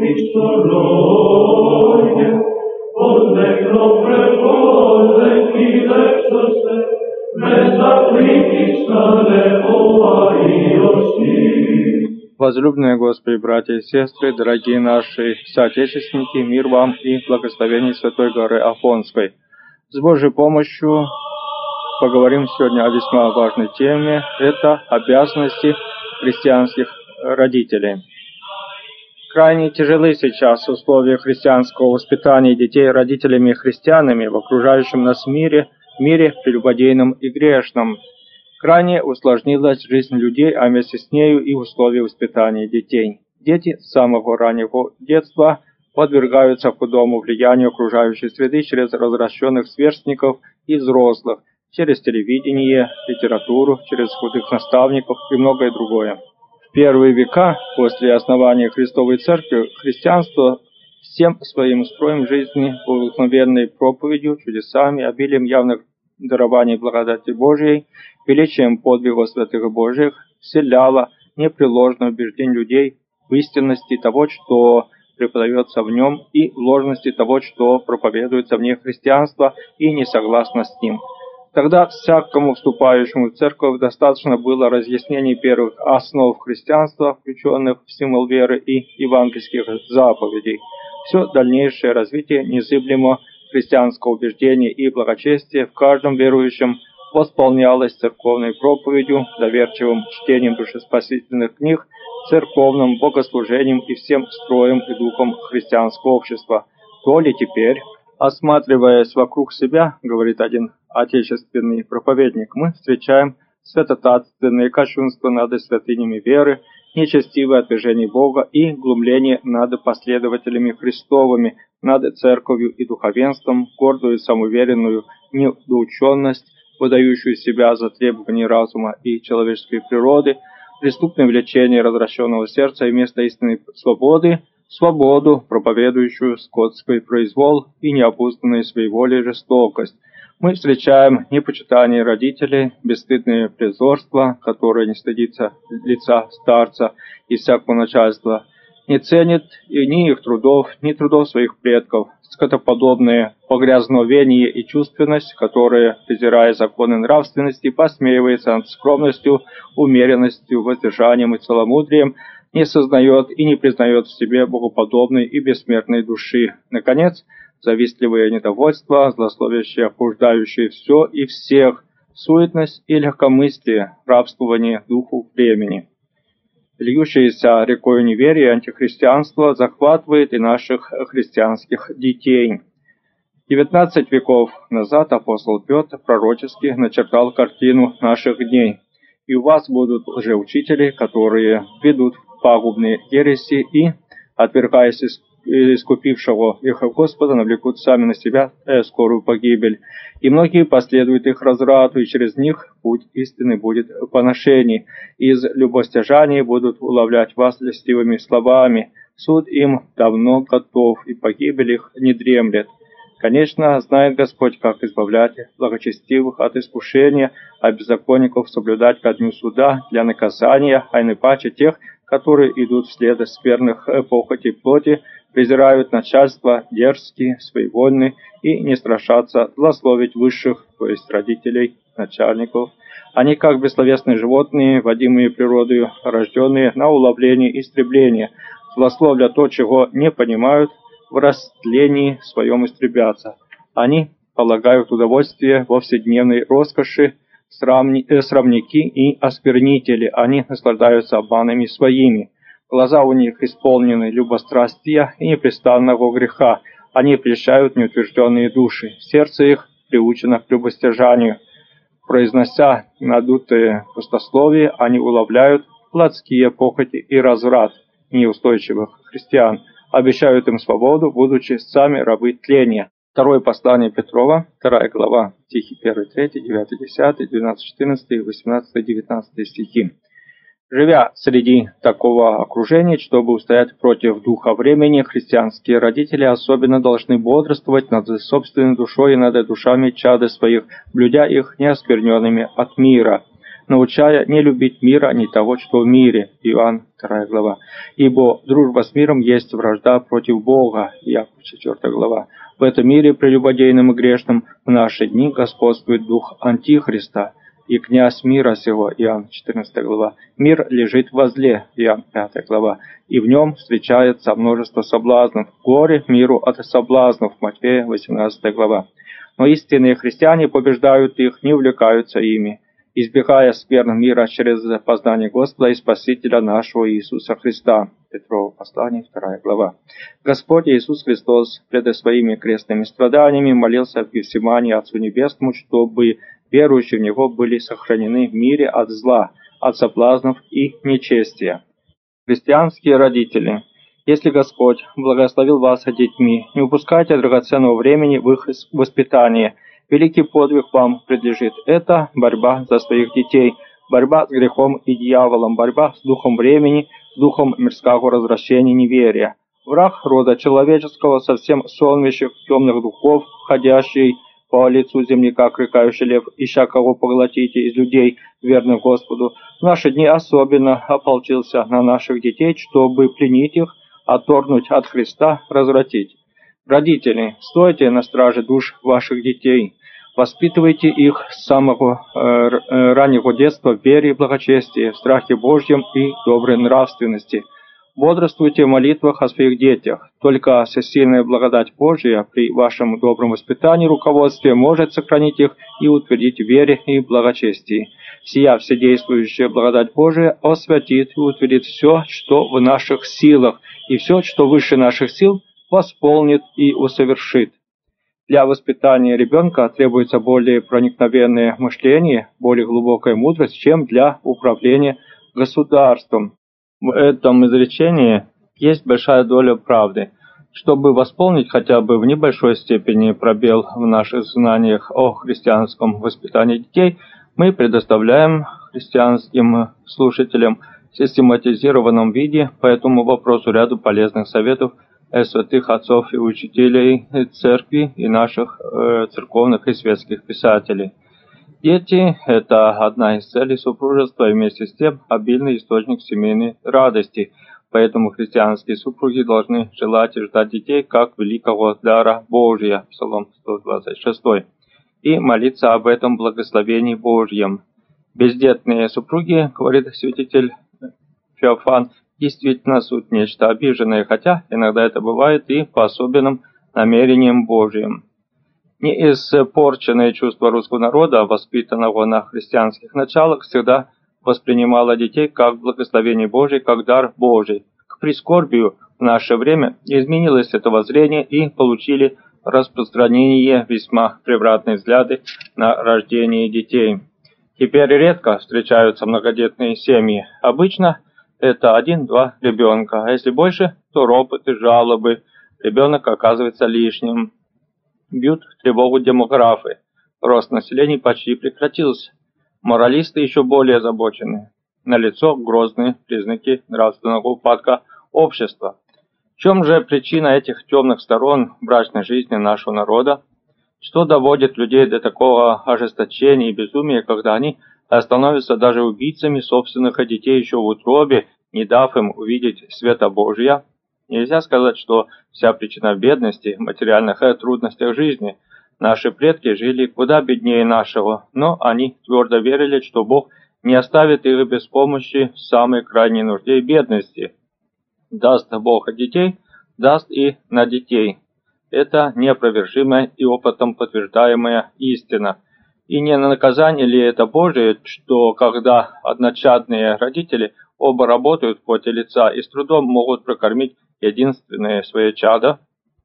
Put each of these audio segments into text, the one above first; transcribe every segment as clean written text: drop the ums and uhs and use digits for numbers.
Возлюбленные Господи, братья и сестры, дорогие наши соотечественники, мир вам и благословение Святой горы Афонской. С Божьей помощью поговорим сегодня о весьма важной теме. Это обязанности христианских родителей. Крайне тяжелы сейчас условия христианского воспитания детей родителями-христианами в окружающем нас мире прелюбодейном и грешном. Крайне усложнилась жизнь людей, а вместе с нею и условия воспитания детей. Дети с самого раннего детства подвергаются худому влиянию окружающей среды через развращенных сверстников и взрослых, через телевидение, литературу, через худых наставников и многое другое. В первые века после основания Христовой Церкви христианство всем своим строем жизни, благословенной проповедью, чудесами, обилием явных дарований благодати Божией, величием подвигов святых Божьих вселяло непреложное убеждение людей в истинности того, что преподается в нем, и в ложности того, что проповедуется вне христианства и не согласно с ним. Тогда всякому вступающему в церковь достаточно было разъяснений первых основ христианства, включенных в символ веры и евангельских заповедей. Все дальнейшее развитие незыблемо христианского убеждения и благочестия в каждом верующем восполнялось церковной проповедью, доверчивым чтением душеспасительных книг, церковным богослужением и всем строем и духом христианского общества. То ли теперь, осматриваясь вокруг себя, говорит один отечественный проповедник, мы встречаем святотатственные кощунства над святынями веры, нечестивое отвержение Бога и глумление над последователями Христовыми, над церковью и духовенством, гордую самоуверенную недоученность, выдающую себя за требования разума и человеческой природы, преступное влечение развращенного сердца и вместо истинной свободы, свободу, проповедующую скотский произвол и неопузданную своеволие жестокость. Мы встречаем непочитание родителей, бесстыдное презорство, которое не стыдится лица старца и всякого начальства, не ценит ни их трудов, ни трудов своих предков, скотоподобное погрязновение и чувственность, которые, презирая законы нравственности, посмеивается над скромностью, умеренностью, воздержанием и целомудрием, не сознает и не признает в себе богоподобной и бессмертной души. Наконец, завистливое недовольство, злословящее, обуждающее все и всех, суетность и легкомыслие, рабствование духу времени. Льющееся рекой неверия и антихристианства захватывает и наших христианских детей. 19 веков назад апостол Петр пророчески начертал картину наших дней. И у вас будут лжеучители, которые ведут пагубные ереси и, отвергаясь искупившего их Господа, навлекут сами на себя скорую погибель. И многие последуют их разврату, и через них путь истины будет поношений. Из любостяжаний будут уловлять вас льстивыми словами. Суд им давно готов, и погибель их не дремлет. Конечно, знает Господь, как избавлять благочестивых от искушения, а беззаконников соблюдать ко дню суда для наказания, а не паче тех, которые идут вслед скверных похотей плоти, презирают начальство, дерзкие, своевольны и не страшатся злословить высших, то есть родителей, начальников. Они, как бессловесные животные, водимые природою, рожденные на уловление и истребление, злословля то, чего не понимают, в растлении своем истребятся. Они полагают удовольствие во вседневной роскоши, срамники и осквернители. Они наслаждаются обманами своими. Глаза у них исполнены любострастия и непрестанного греха. Они прельщают неутвержденные души. Сердце их приучено к любостяжанию. Произнося надутые пустословия, они уловляют плотские похоти и разврат неустойчивых христиан. Обещают им свободу, будучи сами рабы тления. Второе послание Петрова, 2 глава, стихи 1, 3, 9, 10, 12, 14, 18, 19 стихи. Живя среди такого окружения, чтобы устоять против духа времени, христианские родители особенно должны бодрствовать над собственной душой и над душами чада своих, блюдя их неоскверненными от мира. научая не любить мира, ни того, что в мире. Иоанн 2 глава. Ибо дружба с миром есть вражда против Бога. Яков 4 глава. В этом мире прелюбодейном и грешном в наши дни господствует дух Антихриста и князь мира сего. Иоанн 14 глава. Мир лежит возле. Иоанн 5 глава. И в нем встречается множество соблазнов. Горе миру от соблазнов. Матфея 18 глава. Но истинные христиане побеждают их, не увлекаются ими, избегая скверн мира через познание Господа и Спасителя нашего Иисуса Христа. Петрово послание, 2 глава. Господь Иисус Христос пред своими крестными страданиями молился в Гефсимании Отцу Небесному, чтобы верующие в Него были сохранены в мире от зла, от соблазнов и нечестия. Христианские родители, если Господь благословил вас детьми, не упускайте драгоценного времени в их воспитании. Великий подвиг вам предлежит. Это борьба за своих детей, борьба с грехом и дьяволом, борьба с духом времени, с духом мирского развращения и неверия. Враг рода человеческого, совсем сонмищих темных духов, ходящий по лицу земли, как рыкающий лев, ища кого поглотите из людей, верных Господу, в наши дни особенно ополчился на наших детей, чтобы пленить их, отторгнуть от Христа, развратить. Родители, стойте на страже душ ваших детей, воспитывайте их с самого раннего детства в вере и благочестии, в страхе Божьем и доброй нравственности. Бодрствуйте в молитвах о своих детях. Только всесильная благодать Божия при вашем добром воспитании и руководстве может сохранить их и утвердить в вере и благочестии. Сия вседействующая благодать Божия освятит и утвердит все, что в наших силах, и все, что выше наших сил, восполнит и усовершит. Для воспитания ребенка требуется более проникновенное мышление, более глубокая мудрость, чем для управления государством. В этом изречении есть большая доля правды. Чтобы восполнить хотя бы в небольшой степени пробел в наших знаниях о христианском воспитании детей, мы предоставляем христианским слушателям в систематизированном виде по этому вопросу ряду полезных советов святых отцов и учителей церкви и наших церковных и светских писателей. Дети – это одна из целей супружества и вместе с тем обильный источник семейной радости, поэтому христианские супруги должны желать и ждать детей как великого дара Божия, Псалом 126, и молиться об этом благословении Божьем. Бездетные супруги, говорит святитель Феофан, действительно суть нечто обиженное, хотя иногда это бывает и по особенным намерениям Божьим. Неиспорченное чувство русского народа, воспитанного на христианских началах, всегда воспринимало детей как благословение Божие, как дар Божий. К прискорбию в наше время изменилось это воззрение и получили распространение весьма превратные взгляды на рождение детей. Теперь редко встречаются многодетные семьи. Обычно это 1-2 ребенка, а если больше, то ропоты, жалобы. Ребенок оказывается лишним. Бьют тревогу демографы. Рост населения почти прекратился. Моралисты еще более озабочены. Налицо грозные признаки нравственного упадка общества. В чем же причина этих темных сторон брачной жизни нашего народа? Что доводит людей до такого ожесточения и безумия, когда они становятся даже убийцами собственных детей еще в утробе, не дав им увидеть света Божия? Нельзя сказать, что вся причина в бедности, материальных трудностях жизни. Наши предки жили куда беднее нашего, но они твердо верили, что Бог не оставит их без помощи в самой крайней нужде и бедности. Даст Бог детей, даст и на детей. Это неопровержимая и опытом подтверждаемая истина. И не на наказание ли это Божие, что когда одночадные родители оба работают в поте лица и с трудом могут прокормить единственное свое чадо?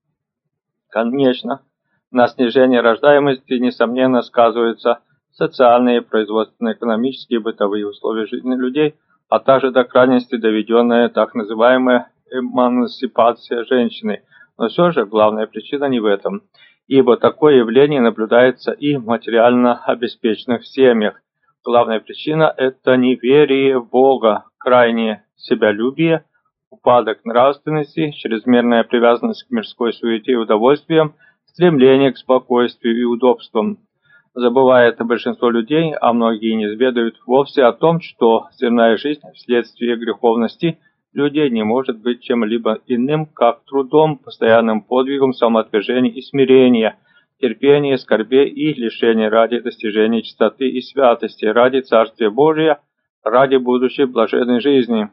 Конечно, на снижение рождаемости, несомненно, сказываются социальные, производственно-экономические и бытовые условия жизни людей, а также до крайности доведенная так называемая эмансипация женщины. Но все же главная причина не в этом, ибо такое явление наблюдается и в материально обеспеченных семьях. Главная причина – это неверие в Бога, крайнее себялюбие, упадок нравственности, чрезмерная привязанность к мирской суете и удовольствиям, стремление к спокойствию и удобствам. Забывает большинство людей, а многие не изведают вовсе о том, что земная жизнь вследствие греховности людей не может быть чем-либо иным, как трудом, постоянным подвигом самоотвержения и смирения, терпения, скорбей и лишения ради достижения чистоты и святости, ради Царствия Божия, ради будущей блаженной жизни.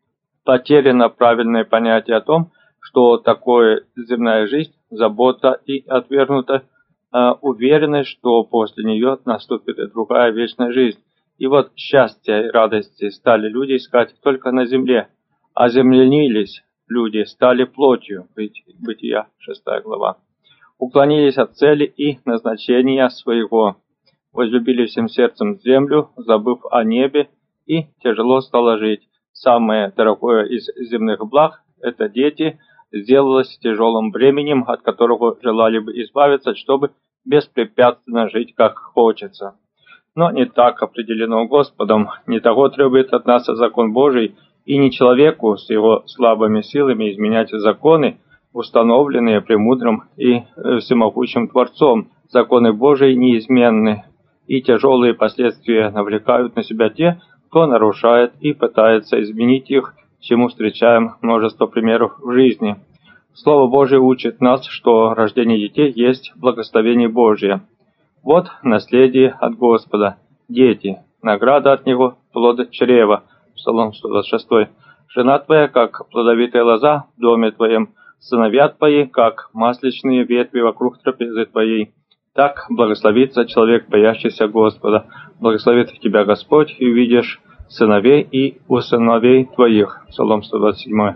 Потеряно правильное понятие о том, что такое земная жизнь, забота и отвергнута уверенность, что после нее наступит и другая вечная жизнь. И вот счастья и радости стали люди искать только на земле, оземленились люди, стали плотью. Бытия, 6 глава. Уклонились от цели и назначения своего, возлюбили всем сердцем землю, забыв о небе, и тяжело стало жить. Самое дорогое из земных благ – это дети, сделалось тяжелым бременем, от которого желали бы избавиться, чтобы беспрепятственно жить, как хочется. Но не так определено Господом, не того требует от нас закон Божий, и не человеку с его слабыми силами изменять законы, установленные премудрым и всемогущим Творцом. Законы Божии неизменны, и тяжелые последствия навлекают на себя те, кто нарушает и пытается изменить их, чему встречаем множество примеров в жизни. Слово Божие учит нас, что рождение детей есть благословение Божие. Вот наследие от Господа, дети, награда от Него, плод чрева. Псалом 126. Жена твоя, как плодовитая лоза в доме твоем, сыновья твои, как масличные ветви вокруг трапезы твоей. Так благословится человек, боящийся Господа. Благословит тебя Господь, и увидишь сыновей и у сыновей твоих. Псалом 127.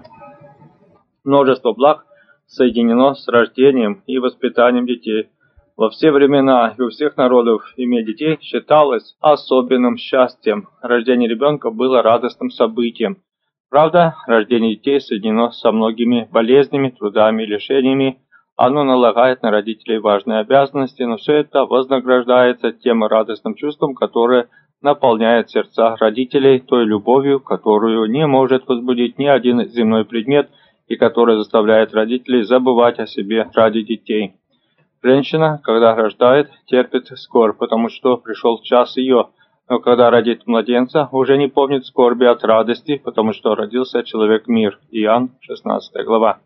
Множество благ соединено с рождением и воспитанием детей. Во все времена и у всех народов иметь детей считалось особенным счастьем. Рождение ребенка было радостным событием. Правда, рождение детей соединено со многими болезнями, трудами и лишениями. Оно налагает на родителей важные обязанности, но все это вознаграждается тем радостным чувством, которое наполняет сердца родителей той любовью, которую не может возбудить ни один земной предмет, и которая заставляет родителей забывать о себе ради детей. Женщина, когда рождает, терпит скорбь, потому что пришел час ее, но когда родит младенца, уже не помнит скорби от радости, потому что родился человек-мир. Иоанн, 16 глава.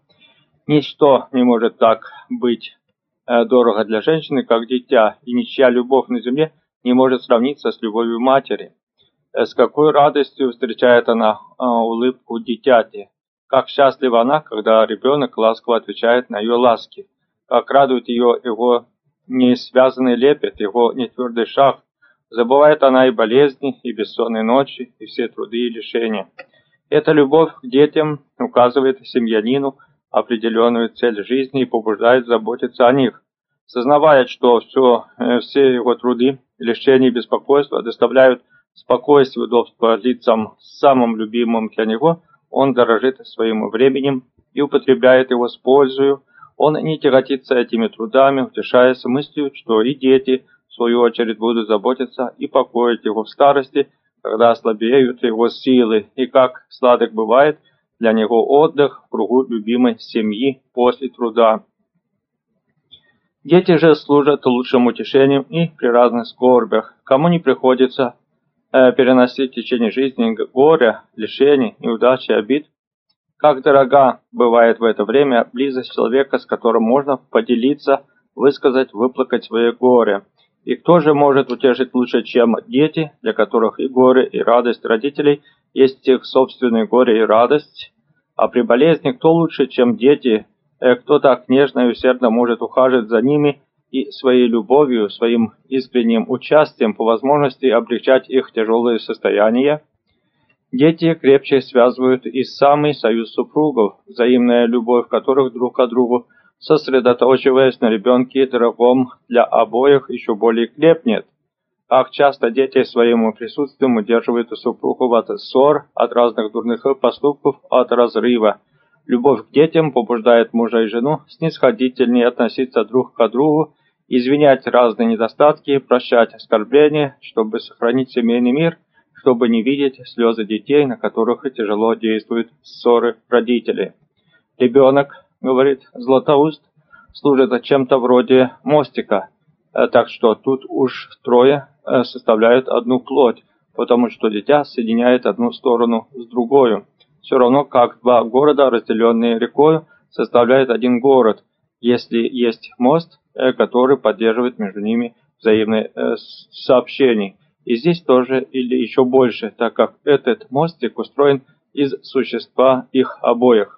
Ничто не может так быть дорого для женщины, как дитя, и ничья любовь на земле не может сравниться с любовью матери. С какой радостью встречает она улыбку дитяти. Как счастлива она, когда ребенок ласково отвечает на ее ласки. Как радует ее его несвязанный лепет, его нетвердый шаг. Забывает она и болезни, и бессонные ночи, и все труды и лишения. Эта любовь к детям указывает семьянину определенную цель жизни и побуждает заботиться о них. Сознавая, что все его труды, лишения и беспокойства доставляют спокойствие и удобство лицам самым любимым для него, он дорожит своим временем и употребляет его с пользою. Он не тяготится этими трудами, утешаясь мыслью, что и дети, в свою очередь, будут заботиться и покоить его в старости, когда ослабеют его силы, и как сладок бывает для него отдых в кругу любимой семьи после труда. Дети же служат лучшим утешением и при разных скорбях. Кому не приходится переносить в течение жизни горя, лишений, неудачи, обид, как дорога бывает в это время близость человека, с которым можно поделиться, высказать, выплакать свое горе. И кто же может утешить лучше, чем дети, для которых и горе, и радость родителей есть их собственное горе и радость? А при болезни кто лучше, чем дети, кто так нежно и усердно может ухаживать за ними и своей любовью, своим искренним участием по возможности облегчать их тяжелое состояние? Дети крепче связывают и самый союз супругов, взаимная любовь которых друг к другу, сосредоточиваясь на ребенке дорогом для обоих, еще более крепнет. Как часто дети своим присутствием удерживают супругов от ссор, от разных дурных поступков, от разрыва. Любовь к детям побуждает мужа и жену снисходительнее относиться друг к другу, извинять разные недостатки, прощать оскорбления, чтобы сохранить семейный мир, чтобы не видеть слезы детей, на которых тяжело действуют ссоры родителей. Ребенок, говорит Златоуст, служит чем-то вроде мостика Так что тут уж трое составляют одну плоть, потому что дитя соединяет одну сторону с другой. Все равно как два города, разделенные рекой, составляют один город, если есть мост, который поддерживает между ними взаимное сообщение. И здесь тоже или еще больше, так как этот мостик устроен из существа их обоих.